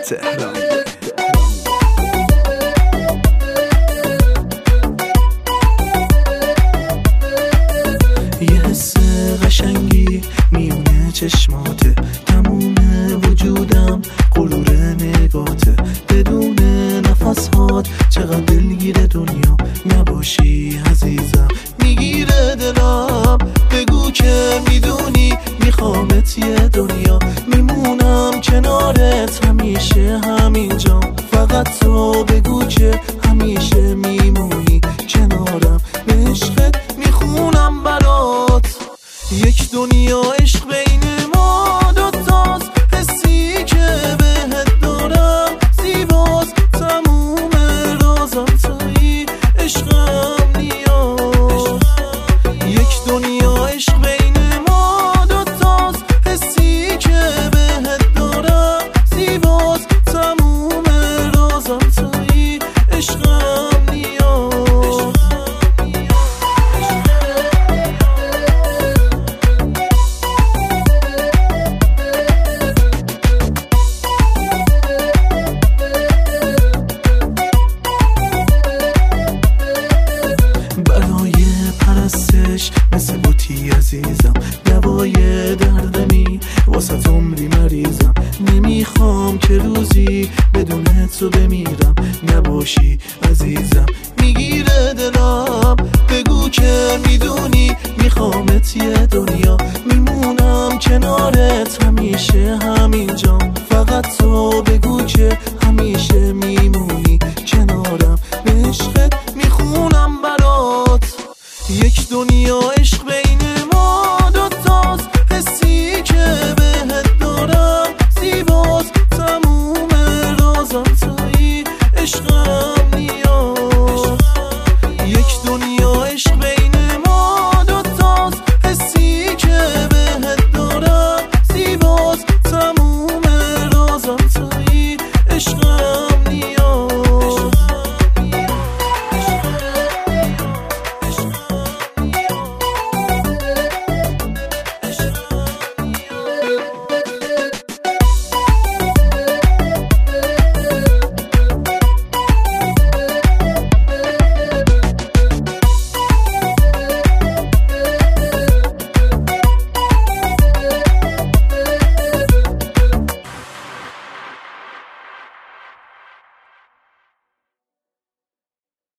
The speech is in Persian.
تهران. یه حس قشنگی میونه چشماته، تموم وجودم غرور نگاته، بدون نفسهات چقدر دلگیر دنیا نباشی عزیزم، میگیره دلم بگو که میدونی میخوامت یه دنیا، میمونم کنارت همیشه همینجا، فقط تو بگو که همیشه میمونی کنارم، به عشقت میخونم برات. یک دنیا عشق بین ما دوتاست، حسی که بهت دارم زیباست، تموم رازم تویی عشقم نیاز. یک دنیا عشق بین ما دوتاست، حسی که بهت دارم زیباست، تموم رازم تویی عشقم نیاز. مثل بوتی عزیزم، دوای دردمی واسه عمری مریضم، نمیخوام که روزی بدون تو بمیرم، نباشی عزیزم میگیره دلم بگو که میدونی میخوامت یه دنیا، میمونم کنارت همیشه همینجا، فقط تو بگو که همیشه میمونی کنارم، به عشقت میخونم برات. یک دنیا عشق